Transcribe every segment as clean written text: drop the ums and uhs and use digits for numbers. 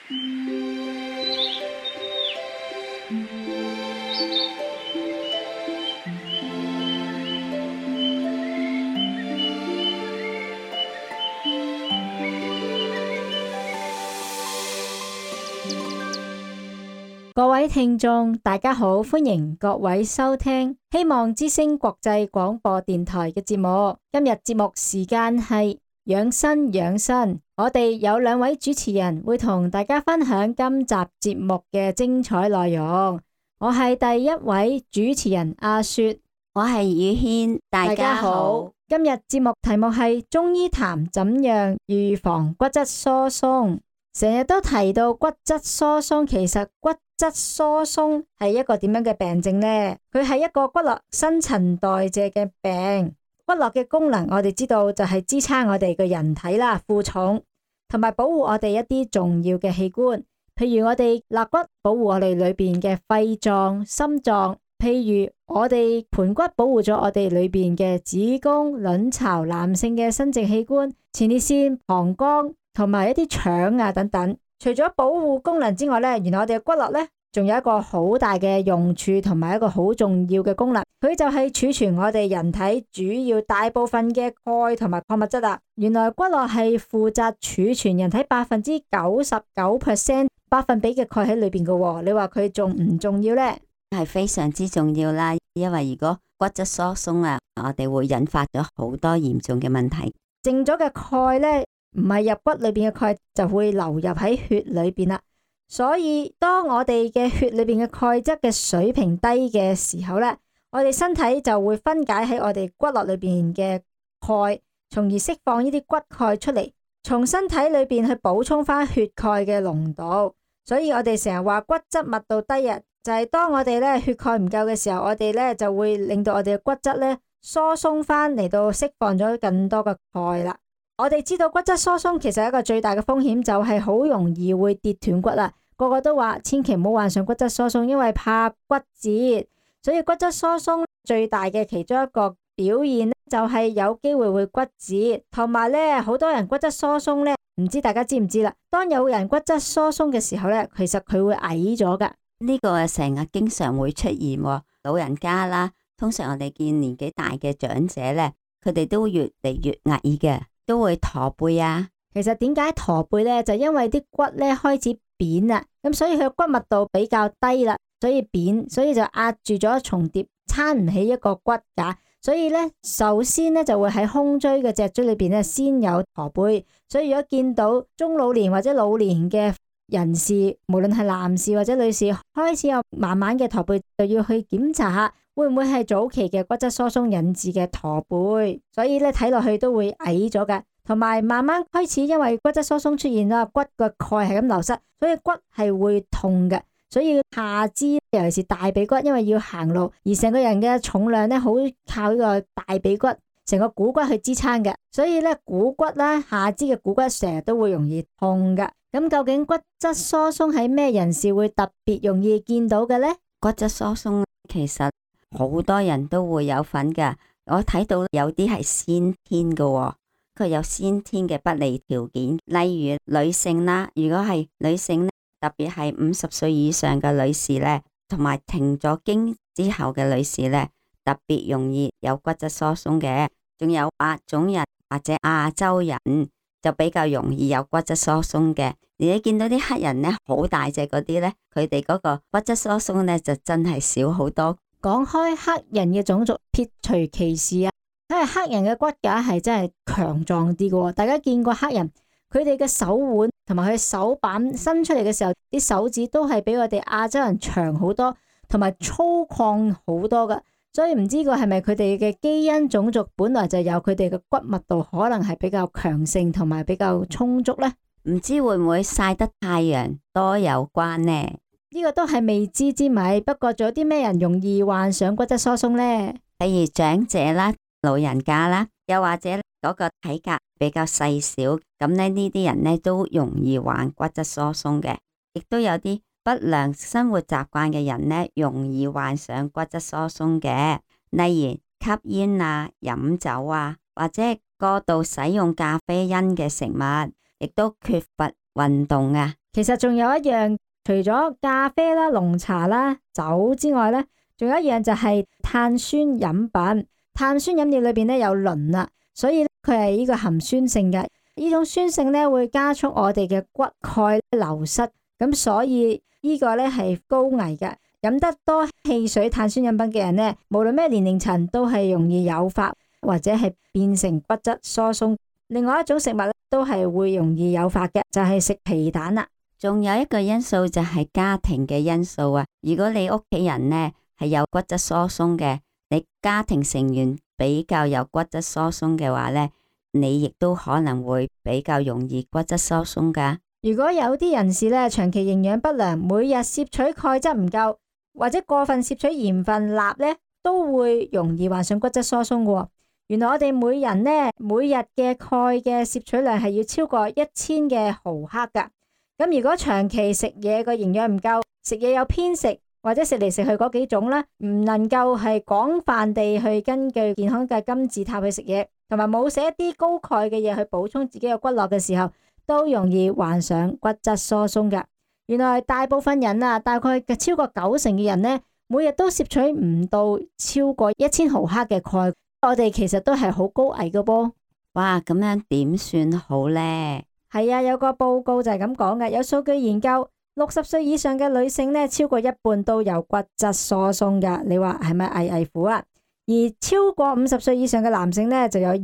各位聽眾，大家好，歡迎各位收聽希望之聲國際廣播電台嘅節目。今日節目時間係養生養生，我哋有兩位主持人會同大家分享今集節目嘅精彩內容。我係第一位主持人阿雪， 我係宇軒，大家好。 今日節目題目係中醫談怎樣預防骨質疏鬆。成日都提到骨質疏鬆，其實骨質疏鬆係一個點樣嘅病症呢？佢係一個骨骼新陳代謝嘅病。骨骼嘅功能我哋知道就係支撐我哋嘅人體啦，負重同埋保護我哋一啲重要嘅器官，譬如我哋肋骨保護我哋裏邊嘅肺臟、心臟，譬如我哋盆骨保護咗我哋裏邊嘅子宮、卵巢、男性嘅生殖器官、前列腺、膀胱同埋一啲腸啊等等。除咗保護功能之外呢，原來我哋嘅骨骼呢仲有一個好大嘅用處同埋一個好重要嘅功能，佢就係儲存我哋人體主要大部分嘅鈣同埋礦物質啦。原來骨骼係負責儲存人體99%百分比嘅鈣喺裏邊嘅，你話佢重唔重要呢？ 係非常之重要啦，因為如果骨質疏鬆啊，我哋會引發咗好多嚴重嘅問題。 剩咗嘅鈣呢，唔係入骨裏邊嘅鈣，就會流入喺血裏邊啦。所以當我哋嘅血裏邊嘅鈣質嘅水平低嘅時候呢，我哋身體就會分解喺我哋骨骼裏邊嘅鈣，從而釋放呢啲骨鈣出嚟，從身體裏邊去補充翻血鈣嘅濃度。所以我哋成日話骨質密度低啊，就係當我哋咧血鈣唔夠嘅時候，我哋咧就會令到我哋嘅骨質咧疏鬆翻嚟到釋放咗更多嘅鈣啦。我哋知道骨質疏鬆其實一個最大嘅風險就係好容易會跌斷骨啦。個個都話千祈唔好患上骨質疏鬆，因為怕骨折。所以骨質疏鬆最大嘅其中一個表現就係有機會會骨折，同埋咧好多人骨質疏鬆咧，唔知大家知唔知啦？當有人骨質疏鬆嘅時候咧，其實佢會矮咗噶。 呢個成日經常會出現，老人家啦，通常我哋見年紀大嘅長者咧，佢哋都越嚟越矮嘅，都會駝背啊。 其實點解駝背咧？就因為啲骨咧開始扁啦，咁所以佢骨密度比較低啦，所以扁，所以就壓住咗重疊，撐唔起一個骨架。所以咧，首先咧就會喺胸椎嘅脊椎裏邊咧先有駝背。所以如果見到中老年或者老年嘅人士，無論係男士或者女士，開始有慢慢嘅駝背，就要去檢查下會唔會係早期嘅骨質疏鬆引致嘅駝背。所以咧睇落去都會矮咗嘅，同埋慢慢開始因為骨質疏鬆出現啦，骨嘅鈣係咁流失，所以骨係會痛嘅。所以下肢尤其是大髀骨，因為要行路，而成個人嘅重量咧好靠呢個大髀骨，成個股骨去支撐嘅，所以咧股骨啦，下肢嘅股骨成日都會容易痛嘅。咁究竟骨質疏鬆喺咩人士會特別容易見到嘅呢？ 骨質疏鬆其實好多人都會有份噶，我睇到有啲係先天噶，佢有先天嘅不利條件，例如女性啦，如果係女性咧，特別係50歲以上嘅女士咧，同埋停咗經之後嘅女士咧，特別容易有骨質疏鬆嘅。仲有亞種人或者亞洲人就比較容易有骨質疏鬆嘅。你見到啲黑人咧好大隻嗰啲咧，佢哋嗰個骨質疏鬆咧就真係少好多。 講開黑人嘅種族，撇除歧視啊，因為黑人嘅骨架係真係強壯啲嘅。大家見過黑人，佢哋嘅手腕同埋佢手板伸出嚟嘅時候，啲手指都係比我哋亞洲人長好多，同埋粗獷好多噶。所以唔知個係咪佢哋嘅基因種族本來就有佢哋嘅骨密度可能係比較強盛同埋比較充足呢？ 唔知會唔會曬得太陽多有關呢？ 呢個都係未知之謎。不過仲有啲咩人容易患上骨質疏鬆呢？ 例如長者啦、老人家啦，又或者嗰個體格比較細小，咁咧呢啲人咧都容易患骨質疏鬆嘅。亦都有啲不良生活習慣嘅人咧，容易患上骨質疏鬆嘅。例如吸煙啊、飲酒啊，或者過度使用咖啡因嘅食物，亦都缺乏運動啊。 其實仲有一樣，除咗咖啡啦、濃茶啦、酒之外咧，仲有一樣就係碳酸飲品。碳酸飲料裏邊咧有磷啦，所以佢係呢個含酸性嘅。呢種酸性咧會加速我哋嘅骨鈣流失，咁所以呢個咧係高危嘅。飲得多汽水、碳酸飲品嘅人咧，無論咩年齡層都係容易誘發或者係變成骨質疏鬆。另外一種食物咧都係會容易誘發嘅，就係食皮蛋啦。 仲有一個因素就係家庭嘅因素啊。如果你屋企人呢係有骨質疏鬆嘅，你家庭成員比較有骨質疏鬆嘅話呢，你亦都可能會比較容易骨質疏鬆噶。 如果有啲人士咧長期營養不良，每日攝取鈣質唔夠，或者過分攝取鹽分、鈉咧，都會容易患上骨質疏鬆嘅。原來我哋每人咧每日嘅鈣嘅攝取量係要超過1000嘅毫克噶。咁如果長期食嘢個營養唔夠，食嘢有偏食，或者食嚟食去嗰幾種啦，唔能夠係廣泛地去根據健康嘅金字塔去食嘢，同埋冇食一啲高鈣嘅嘢去補充自己嘅骨骼嘅時候，都容易患上骨質疏鬆嘅。原來大部分人啊，大概嘅超過90%嘅人呢，每日都攝取唔到超過1000毫克嘅鈣，我哋其實都係好高危嘅噃。 哇，咁樣點算好呢？ 係啊，有個報告就係咁講嘅，有數據研究，60歲以上嘅女性呢，超過一半都有骨質疏鬆噶。你話係咪危危乎啊？而超過50歲以上嘅男性呢，就有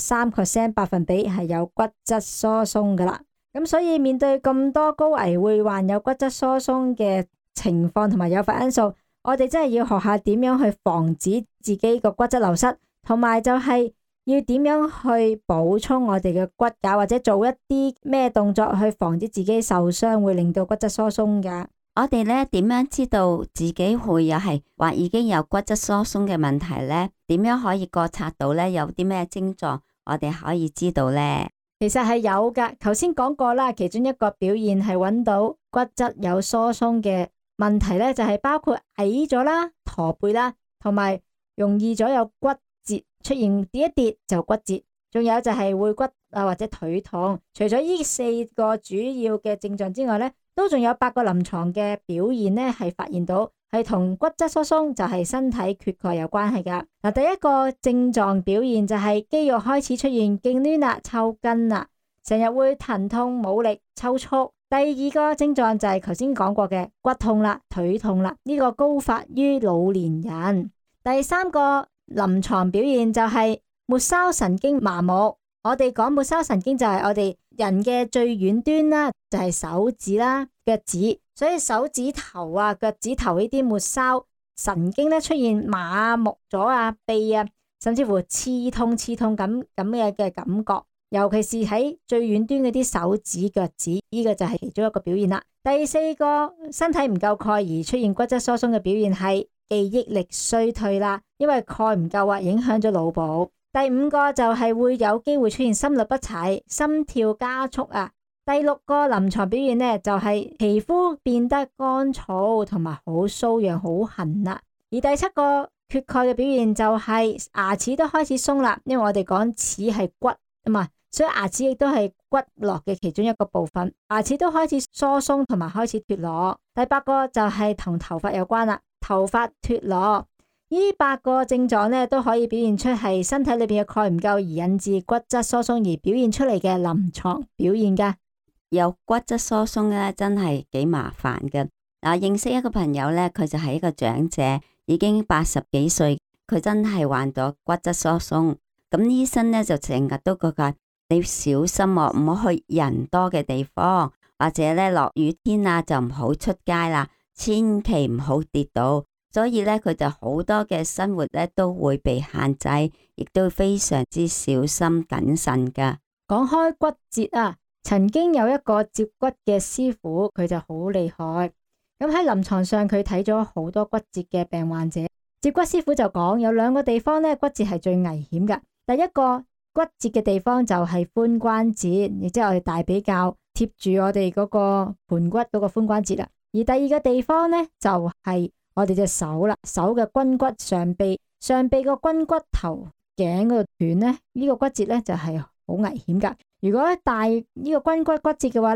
23%百分比係有骨質疏鬆噶啦。咁所以面對咁多高危會患有骨質疏鬆嘅情況同埋誘發因素，我哋真係要學下點樣去防止自己個骨質流失，同埋就係要點樣去補充我哋嘅骨架，或者做一啲咩動作去防止自己受傷，會令到骨質疏鬆噶。 我哋呢點樣知道自己會有係或已經有骨質疏鬆嘅問題呢？點樣可以覺察到呢？有啲咩症狀我哋可以知道呢？ 其實係有噶，頭先講過啦，其中一個表現係揾到骨質有疏鬆嘅問題咧，就係包括矮咗啦、駝背啦，同埋容易咗有骨折出現，跌一跌就骨折，仲有就係會骨啊或者腿痛。除咗呢4個主要嘅症狀之外咧，都仲有8個臨床嘅表現咧，係發現到係同骨質疏鬆就係身體缺鈣有關係噶。嗱，第一個症狀表現就係肌肉開始出現痙攣啦、抽筋啦，成日會疼痛、冇力、抽搐。第二個症狀就係頭先講過嘅骨痛啦、腿痛啦，呢個高發於老年人。第三個臨床表現就係末梢神經麻木。我哋講末梢神經就係我哋人嘅最遠端啦，就係手指啦、腳趾，所以手指頭啊、腳趾頭呢啲末梢神經咧出現麻木咗啊、痹啊，甚至乎刺痛咁嘅感覺，尤其是喺最遠端嗰啲手指、腳趾，呢個就係其中一個表現啦。第四個身體唔夠鈣而出現骨質疏鬆嘅表現係記憶力衰退啦，因為鈣唔夠啊，影響咗腦部。第5個就係會有機會出現心律不齊、心跳加速啊。第6個臨床表現呢，就係皮膚變得乾燥同埋好瘙癢、好痕啦。而第7個缺鈣嘅表現就係牙齒都開始鬆啦，因為我哋講齒係骨啊嘛，所以牙齒亦都係骨骼嘅其中一個部分，牙齒都開始疏鬆同埋開始脫落。第8個就係同頭髮有關啦，頭髮脫落。呢8個症狀咧都可以表現出係身體裏邊嘅鈣唔夠而引致骨質疏鬆而表現出嚟嘅臨床表現噶。 有骨質疏鬆咧真係幾麻煩嘅。嗱，認識一個朋友咧，佢就係一個長者，已經80幾歲，佢真係患咗骨質疏鬆。咁醫生咧就成日都覺得你小心喎，唔好去人多嘅地方，或者咧落雨天啊就唔好出街啦，千祈唔好跌倒。所以咧，佢就好多嘅生活咧都會被限制，亦都非常之小心謹慎噶。 講開骨折啊，曾經有一個接骨嘅師傅，佢就好厲害。咁喺臨床上，佢睇咗好多骨折嘅病患者。接骨師傅就講有2個地方咧骨折係最危險噶。第一個骨折嘅地方就係髖關節，亦即係我哋大髀較貼住我哋嗰個盤骨嗰個髖關節啦。而第2個地方咧就係我哋隻手啦，手嘅肱骨上臂個肱骨頭頸嗰度斷咧，呢個骨折咧就係好危險噶。如果大呢個肱骨骨折嘅話咧，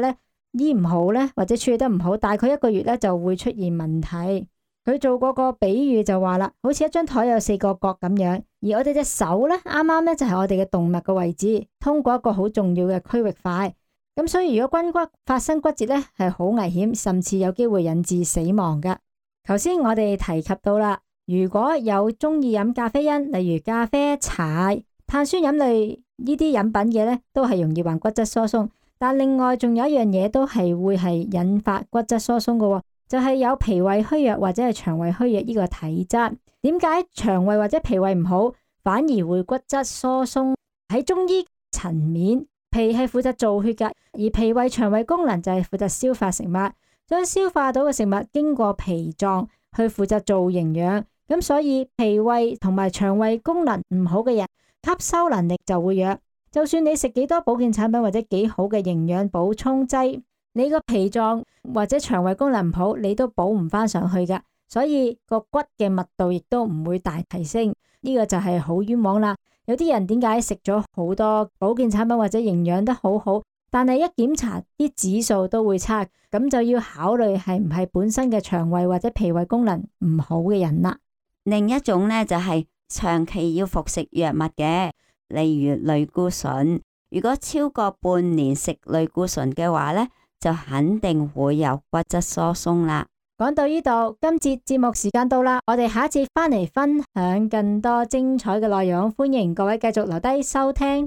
醫唔好呢，或者處理得唔好，大概1個月呢就會出現問題。佢做過個比喻就話啦，好似一張台有4個角咁樣，而我哋隻手呢，啱啱呢就係我哋嘅動脈嘅位置，通過一個好重要嘅區域塊。咁所以如果肱骨發生骨折呢，係好危險，甚至有機會引致死亡㗎。頭先我哋提及到啦，如果有中意飲咖啡因，例如咖啡、茶、碳酸飲類呢啲飲品嘅呢，都係容易患骨質疏鬆。但另外仲有一樣嘢都係會係引發骨質疏鬆嘅，就係有脾胃虛弱或者係腸胃虛弱呢個體質。點解腸胃或者脾胃唔好，反而會骨質疏鬆？喺中醫層面，脾係負責造血㗎，而脾胃腸胃功能就係負責消化食物，將消化到嘅食物經過脾臟去負責做營養。咁所以脾胃同埋腸胃功能唔好嘅人，吸收能力就會弱。就算你食幾多保健產品或者幾好嘅營養補充劑，你個脾臟或者腸胃功能唔好，你都補唔翻上去㗎。所以個骨嘅密度亦都唔會大提升。呢個就係好冤枉啦。有啲人點解食咗好多保健產品或者營養得好好，但係一檢查啲指數都會差，咁就要考慮係唔係本身嘅腸胃或者脾胃功能唔好嘅人啦。 另一種呢，就係長期要服食藥物嘅，例如類固醇。如果超過半年食類固醇嘅話呢，就肯定會有骨質疏鬆啦。 講到呢度，今節節目時間到啦，我哋下一節翻嚟分享更多精彩嘅內容，歡迎各位繼續留低收聽。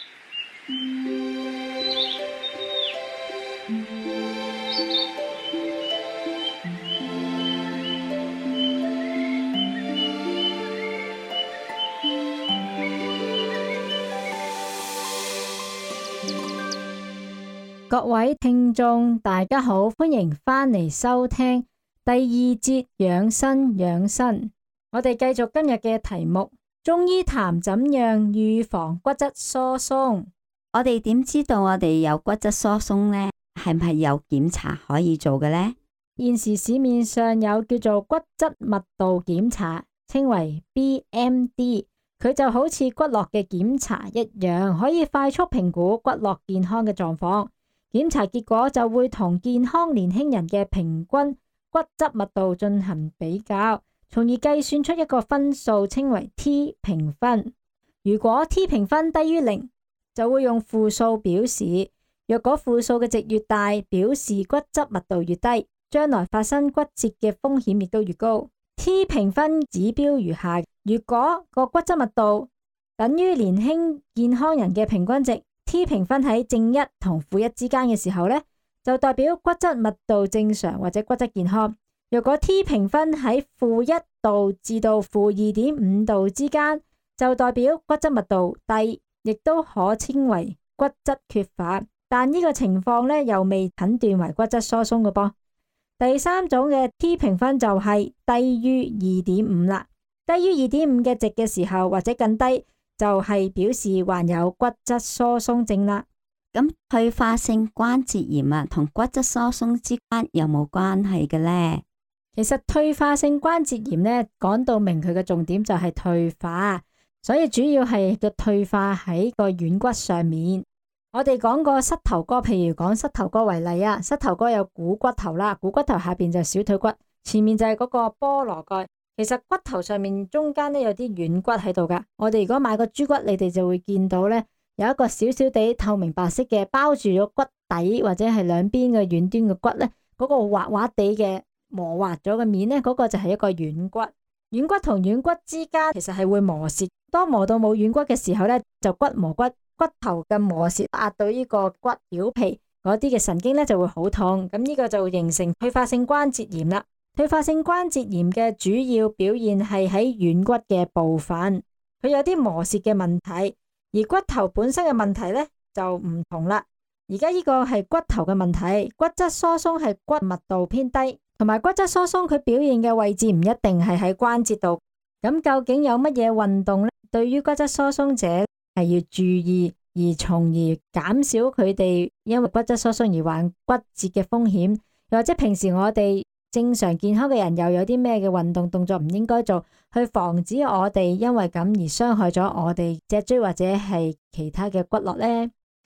各位聽眾大家好，歡迎翻嚟收聽第2節養生養生。我哋繼續今日嘅題目，中醫談怎樣預防骨質疏鬆。 我哋點知道我哋有骨質疏鬆呢？係唔係有檢查可以做嘅呢？ 現時市面上有叫做骨質密度檢查，稱為 BMD， 佢就好似骨骼嘅檢查一樣，可以快速評估骨骼健康嘅狀況。檢查結果就會同健康年輕人嘅平均骨質密度進行比較，從而計算出一個分數，稱為 T 評分。如果 T 評分低於0，就會用負數表示；若果負數嘅值越大，表示骨質密度越低，將來發生骨折嘅風險亦都越高。T 評分指標如下：如果個骨質密度等於年輕健康人嘅平均值，T 評分喺正1同負1之間嘅時候呢，就代表骨質密度正常或者骨質健康。若果 T 評分喺負1度至到負2.5度之間，就代表骨質密度低，亦都可稱為骨質缺乏。但呢個情況呢，又未診斷為骨質疏鬆嘅噃。第3種嘅 T 評分就係低於2.5啦，低於2.5嘅值嘅時候或者更低，就係表示患有骨質疏鬆症啦。 咁退化性關節炎啊，同骨質疏鬆之間有冇關係嘅呢？ 其實退化性關節炎呢，講到明佢嘅重點就係退化，所以主要係個退化喺個軟骨上面。我哋講過膝頭哥，譬如講膝頭哥為例啊，膝頭哥有股骨頭啦，股骨頭下邊就係小腿骨，前面就係嗰個菠蘿蓋。其實骨頭上面中間呢，有啲軟骨喺度噶。我哋如果買個豬骨，你哋就會見到呢，有一個小小地透明白色嘅包住咗骨底或者係兩邊嘅遠端嘅骨呢，嗰個滑滑地嘅磨滑咗嘅面呢，嗰個就係一個軟骨。軟骨同軟骨之間其實係會磨蝕，當磨到冇軟骨嘅時候呢，就骨磨骨，骨頭嘅磨蝕壓到呢個骨表皮嗰啲嘅神經呢，就會好痛，咁呢個就會形成退化性關節炎啦。退化性關節炎嘅主要表現係喺軟骨嘅部分，佢有啲磨蝕嘅問題，而骨頭本身嘅問題呢就唔同啦。而家呢個係骨頭嘅問題，骨質疏鬆係骨密度偏低，同埋骨質疏鬆佢表現嘅位置唔一定係喺關節度。咁究竟有乜嘢運動呢？對於骨質疏鬆者係要注意，而從而減少佢哋因為骨質疏鬆而患骨折嘅風險。又或者平時我哋正常健康嘅人又有啲咩嘅運動動作唔應該做，去防止我哋因為咁而傷害咗我哋脊椎或者係其他嘅骨骼呢？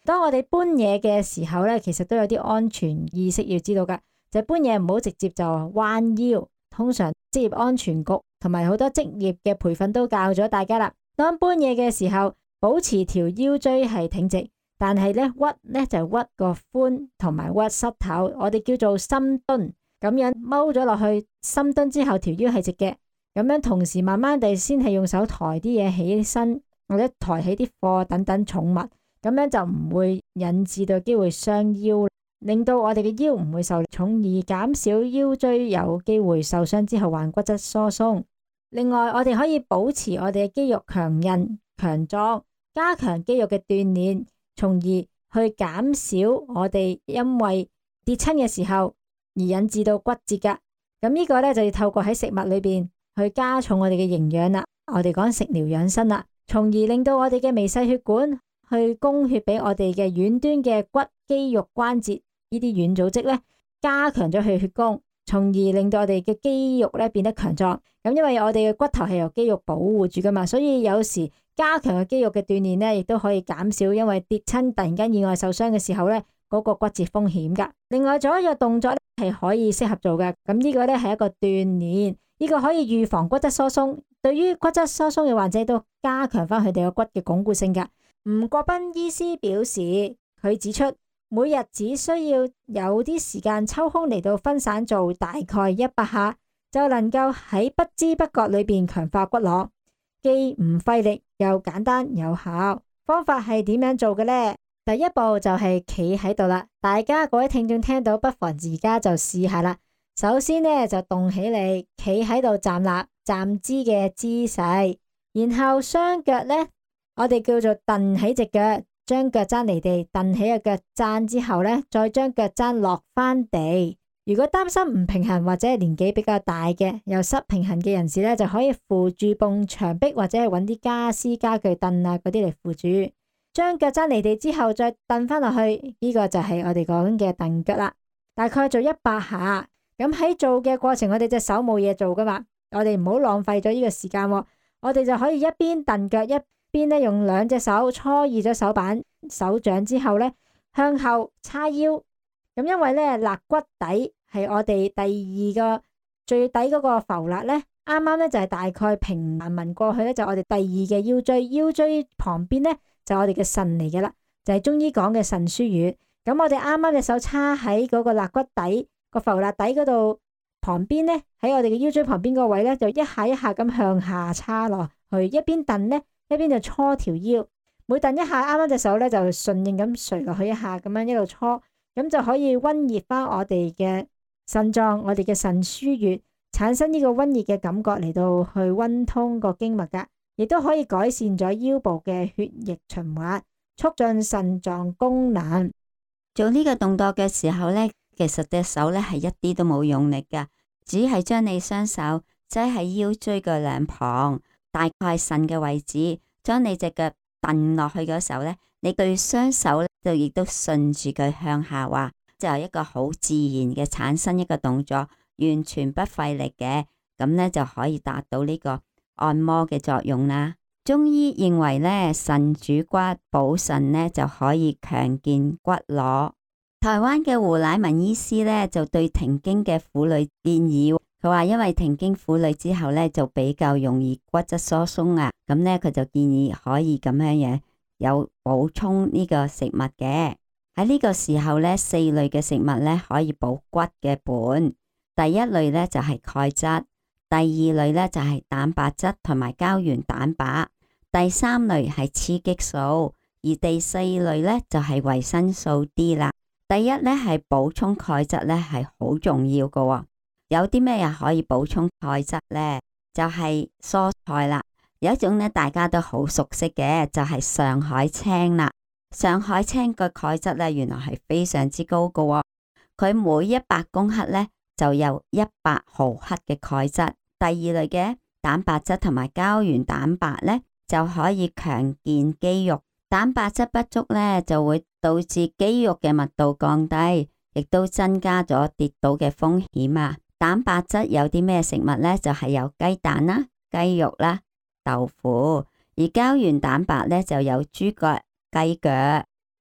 當我哋搬嘢嘅時候咧，其實都有啲安全意識要知道噶，就搬嘢唔好直接就彎腰。通常職業安全局同埋好多職業嘅培訓都教咗大家啦。當搬嘢嘅時候，保持條腰椎係挺直，但係咧屈咧就屈個髖同埋屈膝頭，我哋叫做深蹲。咁樣踎咗落去，深蹲之後條腰係直嘅，咁樣同時慢慢地先係用手抬啲嘢起身，或者抬起啲貨等等重物，咁樣就唔會引致到機會傷腰，令到我哋嘅腰唔會受重，而減少腰椎有機會受傷之後患骨質疏鬆。另外，我哋可以保持我哋嘅肌肉強韌強壯，加強肌肉嘅鍛煉，從而去減少我哋因為跌親嘅時候而引致到骨折噶。咁呢個咧就要透過喺食物裏邊去加重我哋嘅營養啦。我哋講食療養生啦，從而令到我哋嘅微細血管去供血俾我哋嘅遠端嘅骨肌肉關節呢啲軟組織咧，加強咗佢血供，從而令到我哋嘅肌肉咧變得強壯。咁因為我哋嘅骨頭係由肌肉保護住噶嘛，所以有時加強嘅肌肉嘅鍛煉咧，亦都可以減少因為跌親突然間意外受傷嘅時候咧嗰個骨折風險噶。另外仲有一個動作咧係可以適合做嘅，咁呢個咧係一個鍛煉，呢個可以預防骨質疏鬆，對於骨質疏鬆嘅患者都加強翻佢哋嘅骨嘅鞏固性噶。吳國斌醫師表示，佢指出每日只需要有啲時間抽空嚟到分散做大概100下，就能夠喺不知不覺裏邊強化骨骼，既唔費力又簡單有效。方法係點樣做嘅呢？第一步就係企喺度啦，大家各位聽眾聽到不妨而家就試下啦。首先呢，就動起嚟，企喺度站立站姿嘅姿勢，然後雙腳呢，我哋叫做蹬起隻腳，將腳踭離地，蹬起個腳踭之後呢，再將腳踭落翻地。如果擔心唔平衡或者係年紀比較大嘅又失平衡嘅人士呢，就可以扶住埲牆壁或者係揾啲家私家具凳啊嗰啲嚟扶住，將腳踭離地之後再蹬翻落去，呢個就係我哋講嘅蹬腳啦。大概做100下。咁喺做嘅過程，我哋隻手冇嘢做噶嘛，我哋唔好浪費咗呢個時間喎。我哋就可以一邊蹬腳一邊咧用兩隻手搓熱咗手板手掌之後咧向後叉腰。咁因為咧肋骨底係我哋第二個最底嗰個浮肋咧，啱啱咧就係大概平紋紋過去咧，就我哋第二嘅腰椎，腰椎旁邊咧就我哋嘅腎嚟嘅啦，就係中醫講嘅腎腧穴。咁我哋啱啱隻手叉喺嗰個肋骨底個浮肋底嗰度旁邊咧，喺我哋嘅腰椎旁邊個位咧，就一下一下咁向下叉落去，一邊蹬咧一邊就搓條腰，每蹬一下，啱啱隻手咧就順應咁垂落去一下，咁樣一路搓。咁就可以溫熱翻我哋嘅腎臟，我哋嘅腎腧穴，產生呢個溫熱嘅感覺嚟到去溫通個經脈噶，亦都可以改善咗腰部嘅血液循環，促進腎臟功能。 做呢個動作嘅時候呢，其實隻手呢係一啲都冇用力噶，只係將你雙手擠喺腰椎嘅兩旁，大概腎嘅位置，將你隻腳蹬落去嗰時候呢，你對雙手就亦都順住佢向下滑，就係一個好自然嘅產生一個動作，完全不費力嘅，咁呢就可以達到呢個按摩嘅作用啦。中醫認為呢，腎主骨，補腎呢就可以強健骨骼。台灣嘅胡乃文醫師呢就對停經嘅婦女建議，佢話因為停經婦女之後呢就比較容易骨質疏鬆啊，咁呢佢就建議可以咁樣樣有補充呢個食物嘅。喺呢個時候呢，4類嘅食物呢可以補骨嘅本。第一類呢就係鈣質，第二類呢就係蛋白質同埋膠原蛋白，第三類係雌激素，而第四類呢就係維生素 D 啦。第一呢係補充鈣質呢係好重要嘅喎，有啲咩嘢可以補充鈣質呢？就係蔬菜啦。有一種呢大家都好熟悉嘅，就係上海青啦。上海青嘅鈣質呢原來係非常之高嘅喎，佢每100公克呢就有100毫克嘅鈣質。第二類嘅蛋白質同埋膠原蛋白呢就可以強健肌肉。蛋白質不足呢就會導致肌肉嘅密度降低，亦都增加咗跌倒嘅風險啊。蛋白質有啲咩食物呢？就係有雞蛋啦、雞肉啦、豆腐，而膠原蛋白呢就有豬腳、雞腳。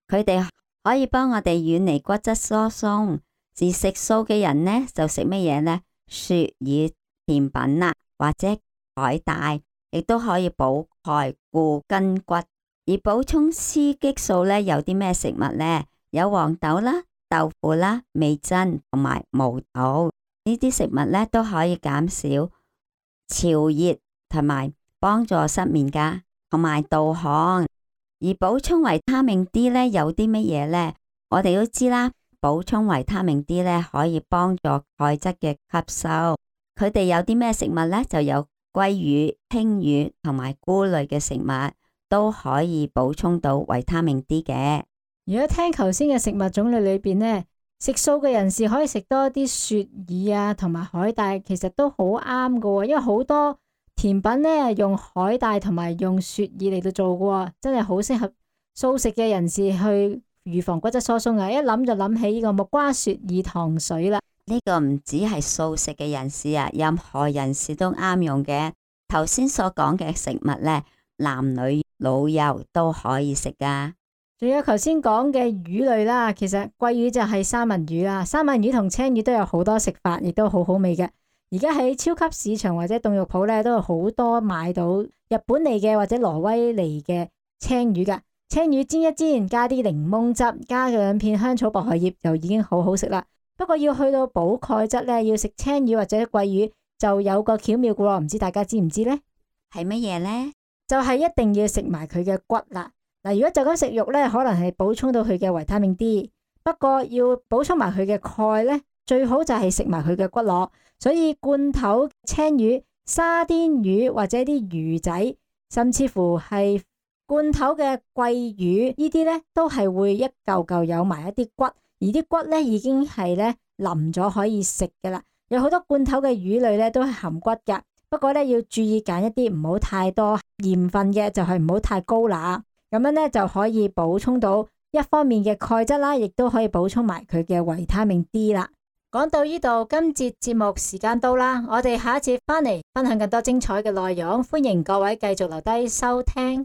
佢哋可以幫我哋遠離骨質疏鬆。而食素嘅人呢，就食乜嘢呢？雪耳甜品啦，或者海帶，亦都可以補鈣固筋骨。而補充雌激素呢，有啲咩食物呢？有黃豆啦、豆腐啦、味噌同埋毛豆，呢啲食物呢，都可以減少潮熱同埋幫助失眠噶，同埋盜汗。而補充維他命 D 呢，有啲乜嘢呢？我哋都知啦。補充維他命 D 咧，可以幫助鈣質嘅吸收。佢哋有啲咩食物呢？就有鮭魚、青魚同埋菇類嘅食物都可以補充到維他命 D 嘅。 如果聽頭先嘅食物種類裏邊呢，食素嘅人士可以食多啲雪耳啊，同埋海帶，其實都好啱噶。因為好多甜品呢，用海帶同埋用雪耳嚟到做噶，真係好適合素食嘅人士去預防骨質疏鬆啊！一諗就諗起呢個木瓜雪耳糖水啦。 呢個唔止係素食嘅人士啊，任何人士都啱用嘅。頭先所講嘅食物呢，男女老幼都可以食噶。 仲有頭先講嘅魚類啦，其實鮭魚就係三文魚啦。三文魚同青魚都有好多食法，亦都好好味嘅。而家喺超級市場或者凍肉鋪呢，都有好多買到日本嚟嘅或者挪威嚟嘅青魚噶。青魚煎一煎，加啲檸檬汁，加2片香草薄荷葉，就已經好好食啦。不過要去到補鈣質呢，要食青魚或者鮭魚就有個巧妙嘅喎，唔知大家知唔知呢？ 係乜嘢呢？ 就係一定要食埋佢嘅骨啦。嗱，如果就咁食肉呢，可能係補充到佢嘅維他命 D， 不過要補充埋佢嘅鈣呢，最好就係食埋佢嘅骨骼。所以罐頭青魚、沙甸魚或者啲魚仔，甚至乎係罐頭嘅鮭魚，呢啲呢都係會一嚿嚿有埋一啲骨，而啲骨呢已經係呢腍咗可以食噶啦。有好多罐頭嘅魚類呢都係含骨噶，不過呢要注意揀一啲唔好太多鹽分嘅，就係唔好太高鈉，咁樣呢就可以補充到一方面嘅鈣質啦，亦都可以補充埋佢嘅維他命 D 啦。講到呢度，今節節目時間到啦，我哋下一節翻嚟分享更多精彩嘅內容，歡迎各位繼續留低收聽。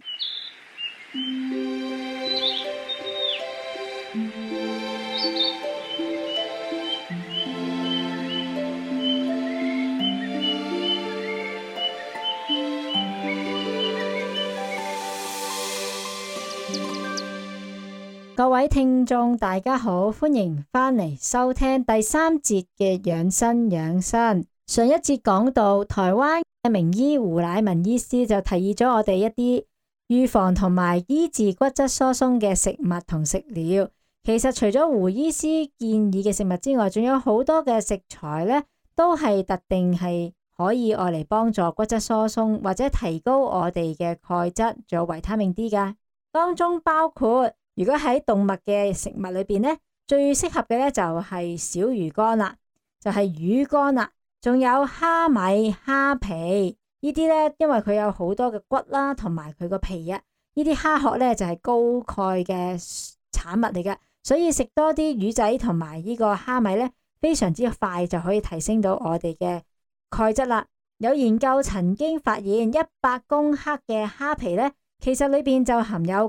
各位聽眾大家好，歡迎翻嚟收聽第3節嘅養生養生。上一節講到台灣嘅名醫胡乃文醫師就提議咗我哋一啲預防同埋醫治骨質疏鬆嘅食物同食療。其實除咗胡醫師建議嘅食物之外，仲有好多嘅食材呢都係特定係可以愛嚟幫助骨質疏鬆或者提高我哋嘅鈣質，仲有維他命 D 噶。當中包括如果喺動物嘅食物裏邊呢，最適合嘅呢就係小魚乾啦，就係魚乾啦，仲有蝦米、蝦皮呢啲呢，因為佢有好多嘅骨啦，同埋佢個皮啊，呢啲蝦殼呢就係高鈣嘅產物嚟嘅，所以食多啲魚仔同埋呢個蝦米呢，非常之快就可以提升到我哋嘅鈣質啦。有研究曾經發現100公克嘅蝦皮呢，其實裏邊就含有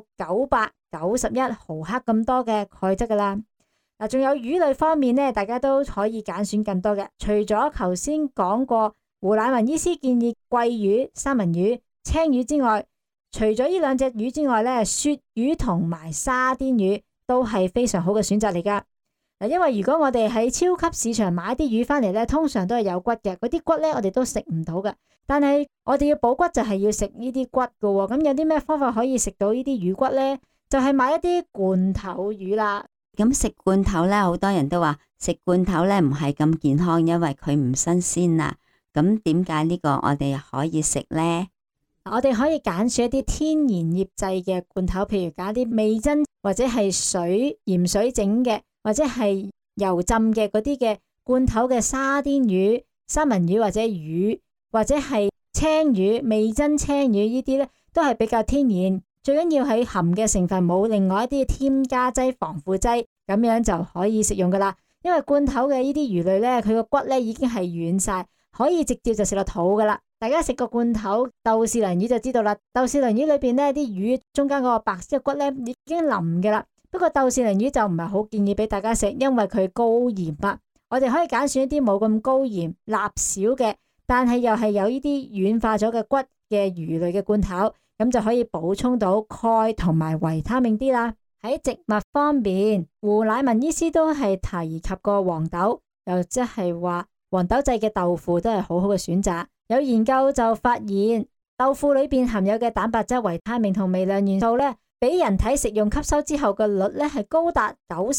991毫克咁多嘅鈣質噶啦。嗱，仲有魚類方面呢，大家都可以揀選更多嘅。除咗頭先講過胡乃文醫師建議鮭魚、三文魚、青魚之外，除咗呢2隻魚之外呢，鱈魚同埋沙甸魚都係非常好嘅選擇嚟噶。嗱，因為如果我哋喺超級市場買啲魚翻嚟呢，通常都係有骨嘅，嗰啲骨呢，我哋都食唔到嘅。但係我哋要補骨就係要食呢啲骨噶喎。咁有啲咩方法可以食到呢啲魚骨呢？就係買一啲罐頭魚啦。 咁食罐頭呢，好多人都話食罐頭呢唔係咁健康，因為佢唔新鮮啊。咁點解呢個我哋可以食呢？ 我哋可以揀選一啲天然醃製嘅罐頭，譬如揀啲味噌或者係鹽水整嘅，或者係油浸嘅嗰啲嘅罐頭嘅沙甸魚、三文魚或者魚，或者係青魚、味噌青魚呢啲呢，都係比較天然。最緊要係含嘅成分冇另外一啲添加劑、防腐劑，咁樣就可以食用噶啦。因為罐頭嘅呢啲魚類呢，佢個骨呢已經係軟晒，可以直接就食落肚噶啦。大家食個罐頭豆豉鯪魚就知道啦。豆豉鯪魚裏邊呢啲魚中間嗰個白色骨呢已經腍嘅啦， 不過豆豉鯪魚就唔係好建議俾大家食，因為佢高鹽啊。我哋可以揀選一啲冇咁高鹽、鈉少嘅，但係又係有呢啲軟化咗嘅骨嘅魚類嘅罐頭，咁就可以補充到鈣同埋維他命 D 啦。喺植物方面，胡乃文醫師都係提及過黃豆，又即係話黃豆製嘅豆腐都係好好嘅選擇。有研究就發現，豆腐裏邊含有嘅蛋白質、維他命同微量元素咧，比人體食用吸收之後嘅率咧係高達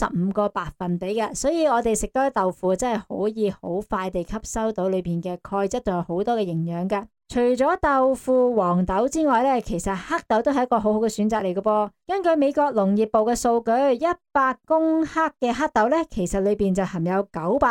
95%嘅，所以我哋食多啲豆腐真係可以好快地吸收到裏邊嘅鈣質，仲有好多嘅營養噶。除咗豆腐、黃豆之外咧，其實黑豆都係一個好好嘅選擇嚟嘅噃。根據美國農業部嘅數據，100公克嘅黑豆咧，其實裏邊就含有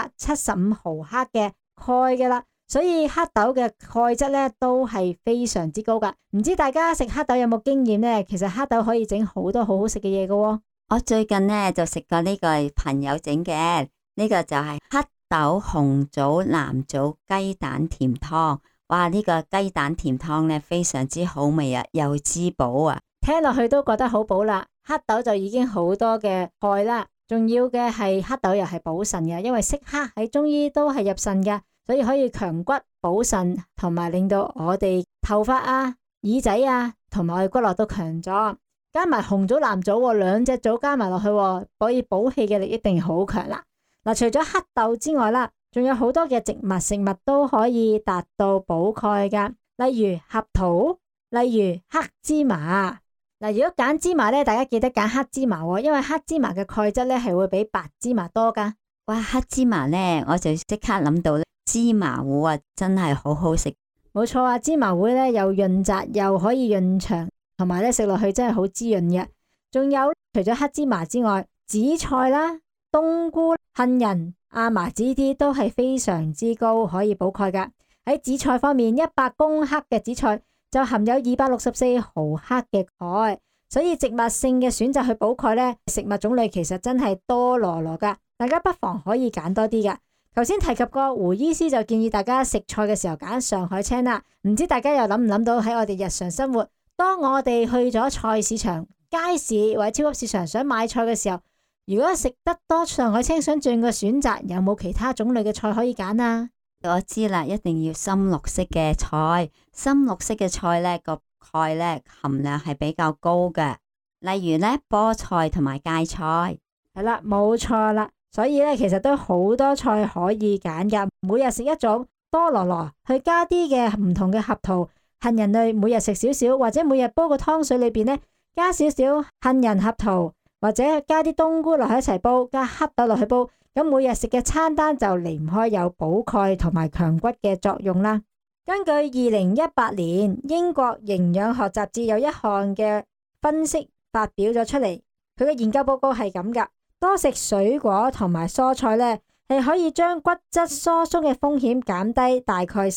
975毫克嘅鈣嘅啦。所以黑豆嘅鈣質咧都係非常之高噶。唔知大家食黑豆有冇經驗呢？其實黑豆可以整好多好好食嘅嘢噶喎。 我最近呢就食過呢個朋友整嘅，呢個就係黑豆紅棗藍棗雞蛋甜湯。哇！呢個雞蛋甜湯咧非常之好味啊，又滋補啊， 聽落去都覺得好補啦。黑豆就已經好多嘅鈣啦，仲要嘅係黑豆又係補腎嘅，因為色黑喺中醫都係入腎嘅，所以可以強骨補腎，同埋令到我哋頭髮啊、耳仔啊同埋我哋骨骼都強壯。加埋紅棗藍棗兩隻棗加埋落去，可以補氣嘅力一定好強啦。嗱，除咗黑豆之外啦，仲有好多嘅植物食物都可以達到補鈣噶，例如合桃，例如黑芝麻。嗱，如果揀芝麻咧，大家記得揀黑芝麻喎，因為黑芝麻嘅鈣質咧係會比白芝麻多噶。 哇，黑芝麻咧，我就即刻諗到芝麻糊啊，真係好好食。 冇錯啊，芝麻糊咧又潤澤又可以潤腸，同埋咧食落去真係好滋潤嘅。仲有除咗黑芝麻之外，紫菜啦、冬菇、杏仁、亞麻籽啲都係非常之高，可以補鈣噶。喺紫菜方面，100公克嘅紫菜就含有264毫克嘅鈣，所以植物性嘅選擇去補鈣呢，食物種類其實真係多羅羅噶，大家不妨可以揀多啲噶。頭先提及過，胡醫師就建議大家食菜嘅時候揀上海青啦。唔知大家又諗唔諗到喺我哋日常生活，當我哋去咗菜市場、街市或者超級市場想買菜嘅時候，如果食得多上海青，想轉個選擇，有冇其他種類嘅菜可以揀啊？ 我知啦，一定要深綠色嘅菜。深綠色嘅菜咧，個鈣咧含量係比較高嘅，例如咧菠菜同埋芥菜。 係啦，冇錯啦。所以咧，其實都好多菜可以揀噶。每日食一種，多羅羅去加啲嘅唔同嘅合桃、杏仁類，每日食少少，或者每日煲個湯水裏邊咧加少少杏仁合桃。或者加啲冬菇落去一齊煲，加黑豆落去煲，咁每日食嘅餐單就離唔開有補鈣同埋強骨嘅作用啦。根據2018年英國營養學雜誌有一項嘅分析發表咗出嚟，佢嘅研究報告係咁噶：多食水果同埋蔬菜呢，係可以將骨質疏鬆嘅風險減低大概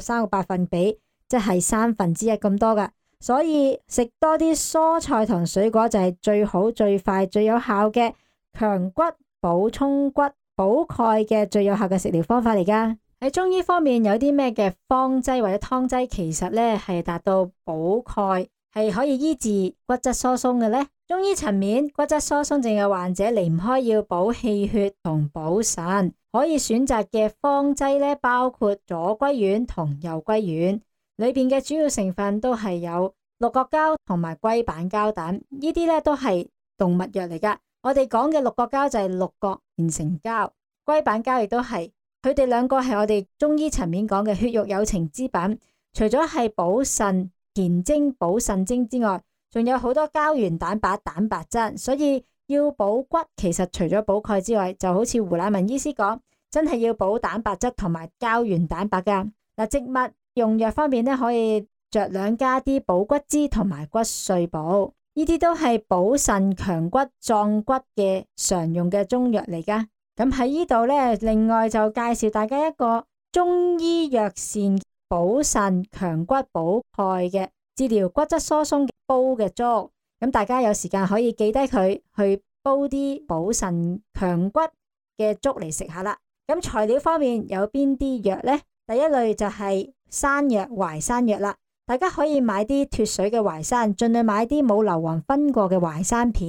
33%，即係1/3咁多噶。所以食多啲蔬菜同水果就係最好、最快、最有效嘅強骨、補充骨、補鈣嘅最有效嘅食療方法嚟噶。喺中醫方面有啲咩嘅方劑或者湯劑，其實咧係達到補鈣，係可以醫治骨質疏鬆嘅呢？中醫層面，骨質疏鬆症嘅患者離唔開要補氣血同補腎，可以選擇嘅方劑咧包括左歸丸同右歸丸。裏邊嘅主要成分都係有鹿角膠同埋龜板膠等，呢啲咧都係動物藥嚟噶。我哋講嘅鹿角膠就係鹿角煉成膠，龜板膠亦都係，佢哋兩個係我哋中醫層面講嘅血肉有情之品。除咗係補腎填精、補腎精之外，仲有好多膠原蛋白、蛋白質，所以要補骨，其實除咗補鈣之外，就好似胡乃文醫師講，真係要補蛋白質同埋膠原蛋白噶。嗱，植物用藥方面咧，可以酌量加啲補骨脂同埋骨碎補，呢啲都係補腎強骨壯骨嘅常用嘅中藥嚟噶。咁喺呢度咧，另外就介紹大家一個中醫藥膳補腎強骨補鈣嘅治療骨質疏鬆嘅煲嘅粥。咁大家有時間可以記低佢去煲啲補腎強骨嘅粥嚟食下啦。咁材料方面有邊啲藥呢？第一類就係山藥、淮山藥啦，大家可以買啲脫水嘅淮山，盡量買啲冇硫磺分過嘅淮山片，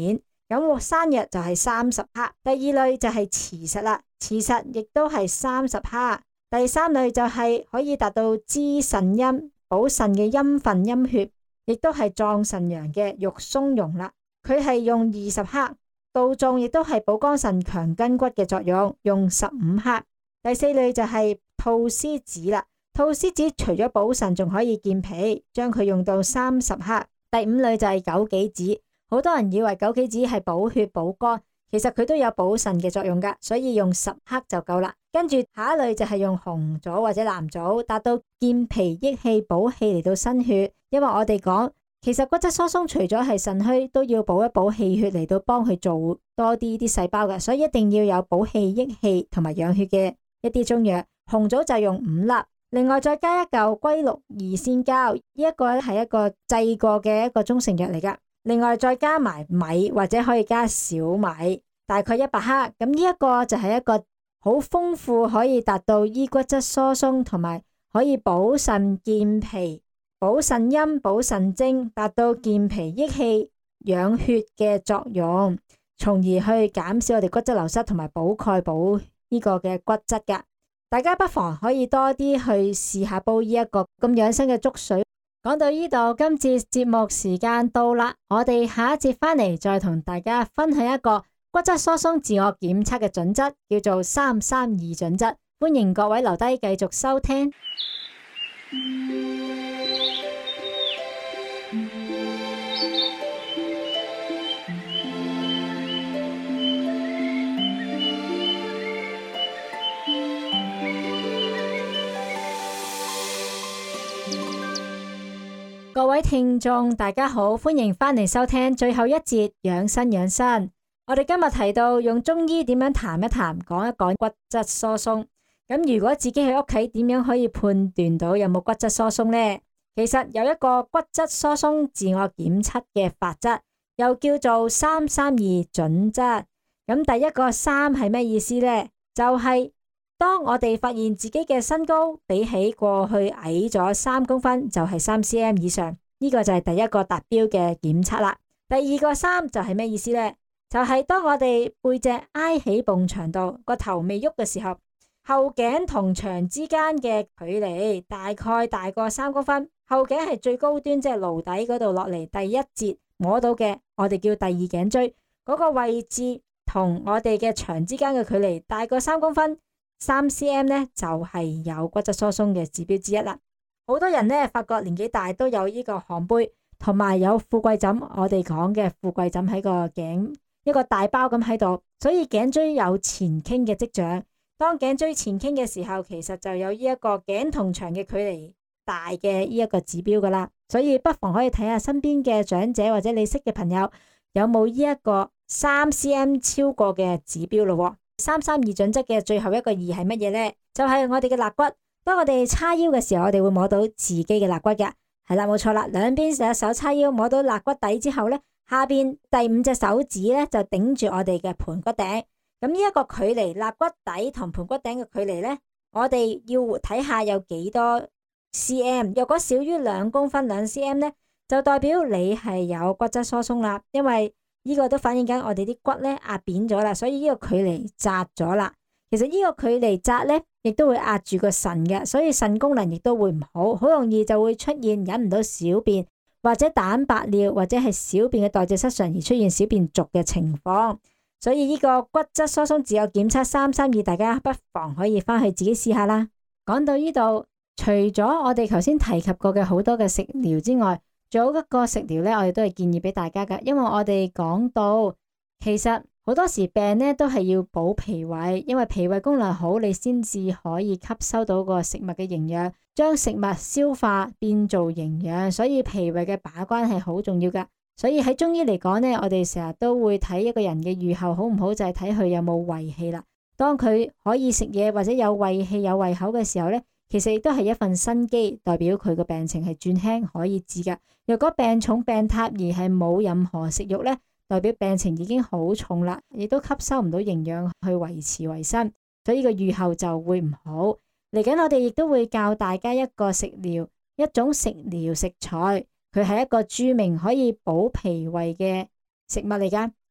咁生藥就係30克。第二類就係磁實啦，磁實亦都係30克。第三類就係可以達到滋腎陰、補腎嘅陰分陰血，亦都係壯腎陽嘅玉松茸啦。佢係用20克。杜仲亦都係補肝腎、強筋骨嘅作用，用15克。第四類就係菟絲子啦，菟絲子除咗補腎，仲可以健脾，將佢用到30克。第五類就係枸杞子，好多人以為枸杞子係補血補肝，其實佢都有補腎嘅作用噶，所以用10克就夠啦。跟住下一類就係用紅棗或者藍棗，達到健脾益氣、補氣嚟到新血。因為我哋講，其實骨質疏鬆除咗係腎虛，都要補一補氣血嚟到幫佢做多啲細胞嘅，所以一定要有補氣益氣同埋養血嘅一啲中藥。紅棗就用5粒，另外再加一嚿龜鹿二仙膠，呢一個咧係一個製過嘅一個中成藥嚟噶。另外再加埋米或者可以加小米，大概100克。咁呢一個就係一個好豐富，可以達到醫骨質疏鬆同埋可以補腎健脾、補腎陰、補腎精，達到健脾益氣、養血嘅作用，從而去減少我哋骨質流失同埋補鈣補呢個嘅骨質噶。大家不妨可以多啲去試下煲呢一個咁養生嘅粥水。講到呢度，今節節目時間到啦，我哋下一節翻嚟再同大家分享一個骨質疏鬆自我檢測嘅準則，叫做332準則。歡迎各位留低繼續收聽。各位聽眾大家好，歡迎翻嚟收聽最後一節養生養生。我哋今日提到用中醫點樣談一談，講一講骨質疏鬆。咁如果自己喺屋企點樣可以判斷到有冇骨質疏鬆呢？其實有一個骨質疏鬆自我檢測嘅法則，又叫做332準則。咁第一個3係咩意思呢？就係當我哋發現自己嘅身高比起過去矮咗3公分，就係3cm 以上，呢個就係第一個達標嘅檢測啦。第二個3就係咩意思呢？就係當我哋背脊挨起埲牆度，個頭未喐嘅時候，後頸同牆之間嘅距離大概大過3公分，後頸係最高端，即係顱底嗰度落嚟第一節摸到嘅，我哋叫第二頸椎嗰個位置，同我哋嘅牆之間嘅距離大過3公分。3cm 呢就係有骨質疏鬆嘅指標之一啦。好多人呢發覺年紀大都有呢個寒背，同埋有富貴枕，我哋講嘅富貴枕喺個頸一個大包咁喺度，所以頸椎有前傾嘅跡象。當頸椎前傾嘅時候，其實就有呢一個頸同牆嘅距離大嘅呢一個指標噶啦。所以不妨可以睇下身邊嘅長者或者你識嘅朋友有冇呢一個3cm 超過嘅指標咯。332準則嘅最後一個2係乜嘢呢？就係我哋嘅肋骨。當我哋叉腰嘅時候，我哋會摸到自己嘅肋骨嘅，係啦，冇錯啦。兩邊隻手叉腰，摸到肋骨底之後呢，下邊第5隻手指呢就頂住我哋嘅盆骨頂。咁呢一個距離肋骨底同盆骨頂嘅距離呢，我哋要睇下有幾多 cm。若果少於2公分2cm呢，就代表你係有骨質疏鬆啦，因為呢個都反映緊我哋啲骨咧壓扁咗啦，所以呢個距離窄咗啦。其實呢個距離窄咧，亦都會壓住個腎嘅，所以腎功能亦都會唔好，好容易就會出現忍唔到小便，或者蛋白尿，或者係小便嘅代謝失常而出現小便濁嘅情況。所以呢個骨質疏鬆自我檢測332，大家不妨可以翻去自己試下啦。講到呢度，除咗我哋頭先提及過嘅好多嘅食療之外，仲有一個食療咧，我哋都係建議俾大家噶，因為我哋講到其實好多時病咧都係要補脾胃，因為脾胃功能好，你先至可以吸收到個食物嘅營養，將食物消化變做營養，所以脾胃嘅把關係好重要噶。所以喺中醫嚟講咧，我哋成日都會睇一個人嘅預後好唔好，就係睇佢有冇胃氣啦。當佢可以食嘢或者有胃氣有胃口嘅時候咧，其實亦都係一份生機，代表佢個病情係轉輕可以治噶。若果病重病榻而係冇任何食慾咧，代表病情已經好重啦，亦都吸收唔到營養去維持維生，所以個預後就會唔好。嚟緊我哋亦都會教大家一個食療，一種食療食材，佢係一個著名可以補脾胃嘅食物嚟噶。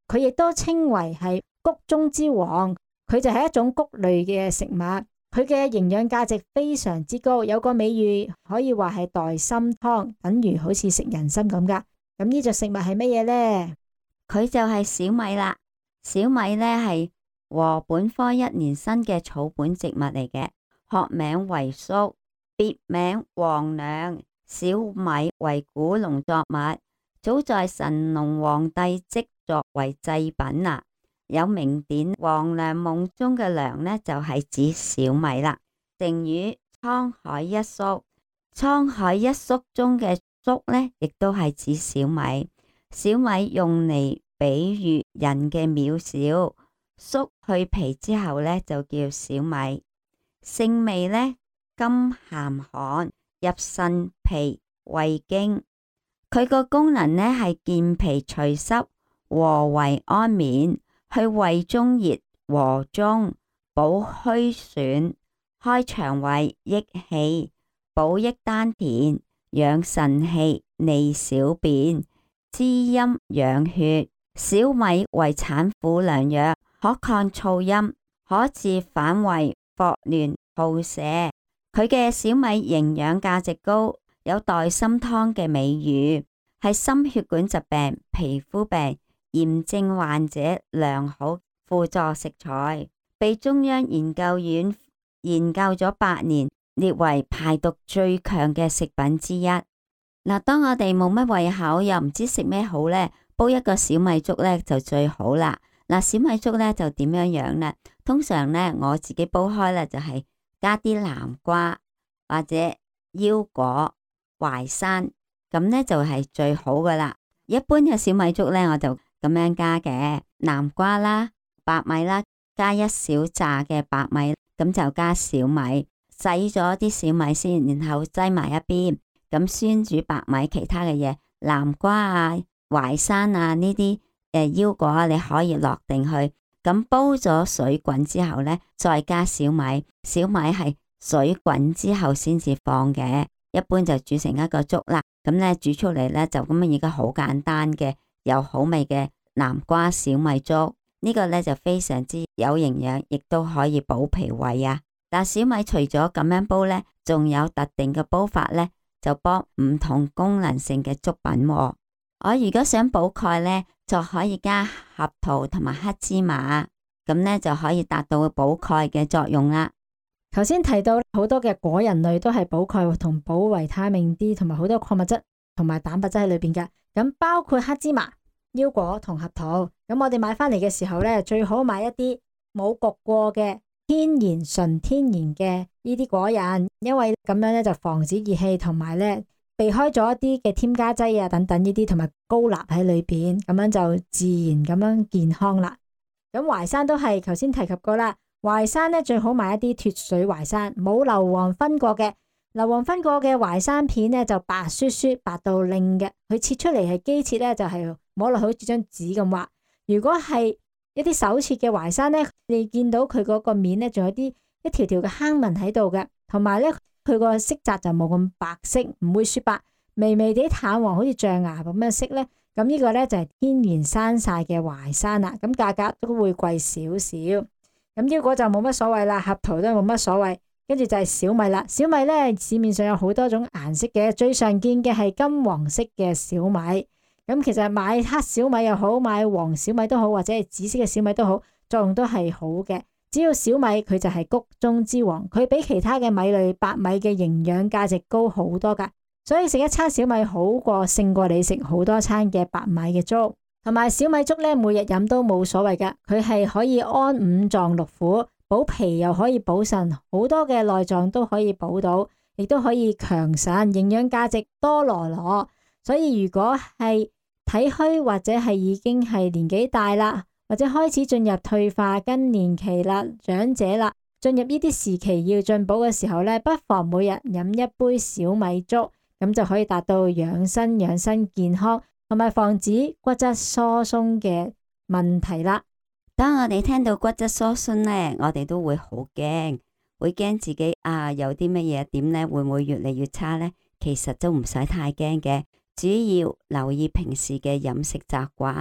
佢亦都稱為係穀中之王。佢就係一種穀類嘅食物，佢嘅營養價值非常之高，有個美譽可以話係代參湯，等於好似食人參咁噶。咁呢隻食物係乜嘢呢？ 佢就係小米啦。小米呢係禾本科一年生嘅草本植物嚟嘅，學名為粟，別名黃粱。小米為古農作物，早在神農皇帝即作為祭品啦。有名典黃粱夢中嘅粱呢，就係指小米啦。成語滄海一粟，滄海一粟中嘅粟呢，亦都係指小米。小米用嚟比喻人嘅渺小，粟去皮之後呢，就叫小米。性味呢，甘鹹寒，入腎脾胃經。佢個功能呢，係健脾除濕，和胃安眠，去胃中熱，和中補虛損，開腸胃，益氣，補益丹田，養腎氣，利小便，滋陰養血。小米為產婦良藥，可抗燥陰，可治反胃、霍亂、吐瀉。佢嘅小米營養價值高，有代參湯嘅美譽，係心血管疾病、皮膚病、炎症患者良好輔助食材，被中央研究院研究咗8年，列為排毒最強嘅食品之一。嗱，當我哋冇乜胃口，又唔知食咩好呢，煲一個小米粥呢就最好啦。嗱，小米粥呢就點樣樣呢？通常呢，我自己煲開呢就係加啲南瓜或者腰果、淮山，咁呢就係最好噶啦。一般嘅小米粥呢，我就咁樣加嘅，南瓜啦、白米啦，加一小紮嘅白米，咁就加小米，洗咗啲小米先，然後擠埋一邊。咁先煮白米，其他嘅嘢，南瓜啊、淮山啊呢啲腰果啊，你可以落定去。咁煲咗水滾之後呢，再加小米。小米係水滾之後先至放嘅，一般就煮成一個粥啦。咁呢，煮出嚟呢，就咁樣，而家好簡單嘅又好味嘅南瓜小米粥。呢個呢，就非常之有營養，亦都可以補脾胃啊。但小米除咗咁樣煲呢，仲有特定嘅煲法呢，就幫唔同功能性嘅粥品。我如果想補鈣呢，就可以加合桃同埋黑芝麻，咁呢就可以達到補鈣嘅作用啦。 頭先提到好多嘅果仁類都係補鈣同補維他命 D 同埋好多礦物質同埋蛋白質喺裏邊嘅，咁包括黑芝麻、腰果同合桃。咁我哋買翻嚟嘅時候呢，最好買一啲冇焗過嘅純天然嘅呢啲果仁，因為咁樣咧就防止熱氣，同埋咧避開咗一啲嘅添加劑啊等等呢啲，同埋高鈉喺裏邊，咁樣就自然咁樣健康啦。咁淮山都係頭先提及過啦，淮山咧最好買一啲脫水淮山，冇硫磺分過嘅。硫磺分過嘅淮山片咧就白雪雪，白到令嘅，佢切出嚟係機切咧就係摸落好似張紙咁滑。如果係一啲手切嘅淮山咧，你見到佢嗰個面咧，仲有啲一條條嘅坑紋喺度嘅，同埋咧佢個色澤就冇咁白色，唔會雪白，微微地淡黃，好似象牙咁嘅色咧。咁呢個咧就係天然生晒嘅淮山啦，咁價格都會貴少少。咁腰果就冇乜所謂啦，合桃都冇乜所謂，跟住就係小米啦。小米咧市面上有好多種顏色嘅，最常見嘅係金黃色嘅小米。咁其實買黑小米又好，買黃小米都好，或者係紫色嘅小米都好，作用都係好嘅。只要小米佢就係穀中之王，佢比其他嘅米類白米嘅營養價值高好多噶，所以食一餐小米勝過你食好多餐嘅白米嘅粥。同埋小米粥咧，每日飲都冇所謂噶，佢係可以安五臟六腑，補脾又可以補腎，好多嘅內臟都可以補到，亦都可以強腎，營養價值多羅羅。所以如果係體虛或者係已經係年紀大啦，或者開始進入退化更年期啦，長者啦，進入呢啲時期要進補嘅時候呢，不妨每日飲一杯小米粥，咁就可以達到養生健康，同埋防止骨質疏鬆嘅問題啦。 當我哋聽到骨質疏鬆呢，我哋都會好驚，會驚自己有啲乜嘢點呢？會唔會越嚟越差呢？其實都唔使太驚嘅。主要留意平時嘅飲食習慣，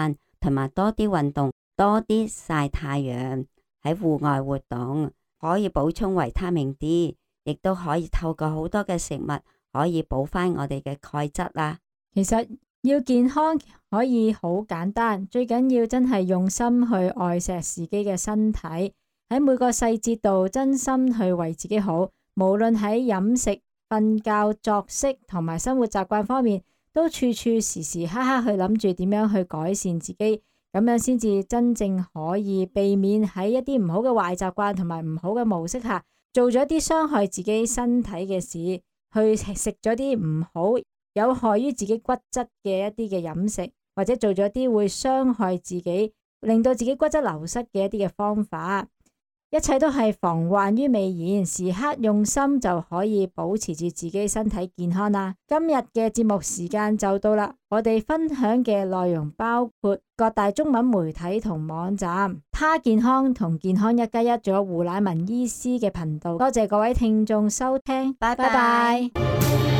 同埋多啲運動，多啲曬太陽，喺戶外活動，可以補充維他命 D， 亦都可以透過好多嘅食物可以補翻我哋嘅鈣質啦。 其實要健康可以好簡單，最緊要真係用心去愛惜自己嘅身體，喺每個細節度真心去為自己好，無論喺飲食、瞓覺、作息同埋生活習慣方面，都處處時時刻刻去諗住點樣去改善自己，咁樣先至真正可以避免喺一啲唔好嘅壞習慣同埋唔好嘅模式下，做咗啲傷害自己身體嘅事，去食咗啲唔好有害於自己骨質嘅一啲嘅飲食，或者做咗啲會傷害自己，令到自己骨質流失嘅一啲嘅方法，一切都係防患於未然，時刻用心就可以保持住自己身體健康啦。今日嘅節目時間就到啦，我哋分享嘅內容包括各大中文媒體同網站、他健康同健康1+1，仲有胡乃文醫師嘅頻道。多謝各位聽眾收聽，拜拜。